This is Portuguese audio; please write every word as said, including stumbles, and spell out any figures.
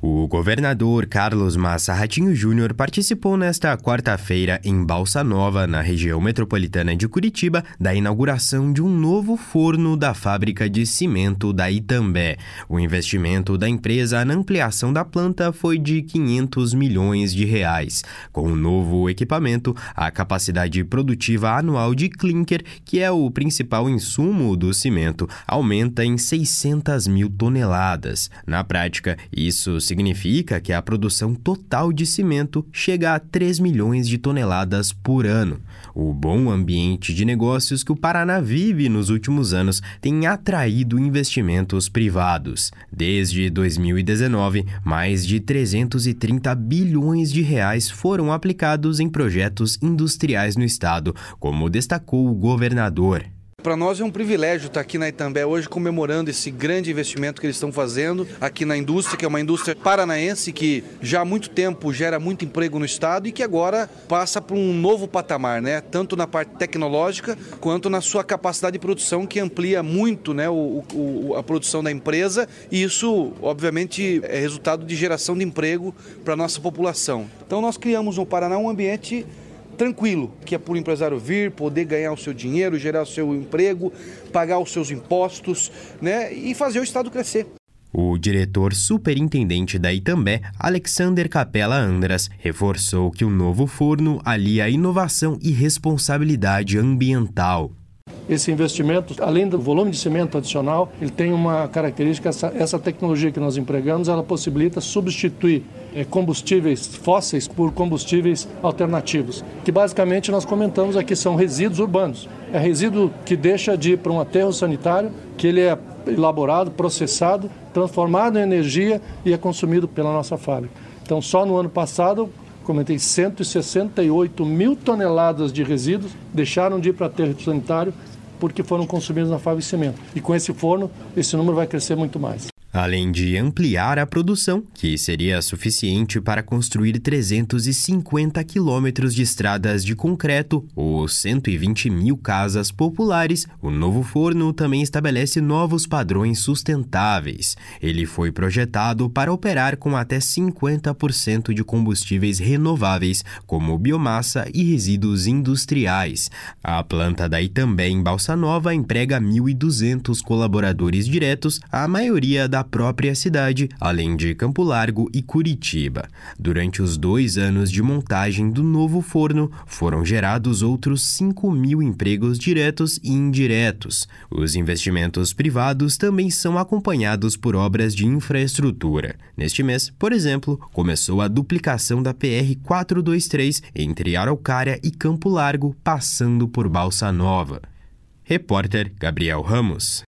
O governador Carlos Massa Ratinho Júnior participou nesta quarta-feira em Balsa Nova, na região metropolitana de Curitiba, da inauguração de um novo forno da fábrica de cimento da Itambé. O investimento da empresa na ampliação da planta foi de quinhentos milhões de reais. Com o novo equipamento, a capacidade produtiva anual de clinker, que é o principal insumo do cimento, aumenta em seiscentas mil toneladas. Na prática, isso significa que a produção total de cimento chega a três milhões de toneladas por ano. O bom ambiente de negócios que o Paraná vive nos últimos anos tem atraído investimentos privados. Desde dois mil e dezenove, mais de trezentos e trinta bilhões de reais foram aplicados em projetos industriais no estado, como destacou o governador. Para nós é um privilégio estar aqui na Itambé hoje comemorando esse grande investimento que eles estão fazendo aqui na indústria, que é uma indústria paranaense que já há muito tempo gera muito emprego no estado e que agora passa para um novo patamar, né? Tanto na parte tecnológica quanto na sua capacidade de produção, que amplia muito, né, o, o, a produção da empresa, e isso obviamente é resultado de geração de emprego para a nossa população. Então nós criamos no Paraná um ambiente tranquilo, que é para o empresário vir, poder ganhar o seu dinheiro, gerar o seu emprego, pagar os seus impostos, né, e fazer o estado crescer. O diretor superintendente da Itambé, Alexander Capella Andras, reforçou que o novo forno alia inovação e responsabilidade ambiental. Esse investimento, além do volume de cimento adicional, ele tem uma característica, essa, essa tecnologia que nós empregamos, ela possibilita substituir é, combustíveis fósseis por combustíveis alternativos, que basicamente nós comentamos aqui são resíduos urbanos. É resíduo que deixa de ir para um aterro sanitário, que ele é elaborado, processado, transformado em energia e é consumido pela nossa fábrica. Então, só no ano passado, comentei, cento e sessenta e oito mil toneladas de resíduos deixaram de ir para aterro sanitário porque foram consumidos na fábrica de cimento. E com esse forno, esse número vai crescer muito mais. Além de ampliar a produção, que seria suficiente para construir trezentos e cinquenta quilômetros de estradas de concreto ou cento e vinte mil casas populares, o novo forno também estabelece novos padrões sustentáveis. Ele foi projetado para operar com até cinquenta por cento de combustíveis renováveis, como biomassa e resíduos industriais. A planta da Itambé em Balsa Nova emprega mil e duzentos colaboradores diretos, a maioria da da própria cidade, além de Campo Largo e Curitiba. Durante os dois anos de montagem do novo forno, foram gerados outros cinco mil empregos diretos e indiretos. Os investimentos privados também são acompanhados por obras de infraestrutura. Neste mês, por exemplo, começou a duplicação da P R quatrocentos e vinte e três entre Araucária e Campo Largo, passando por Balsa Nova. Repórter Gabriel Ramos.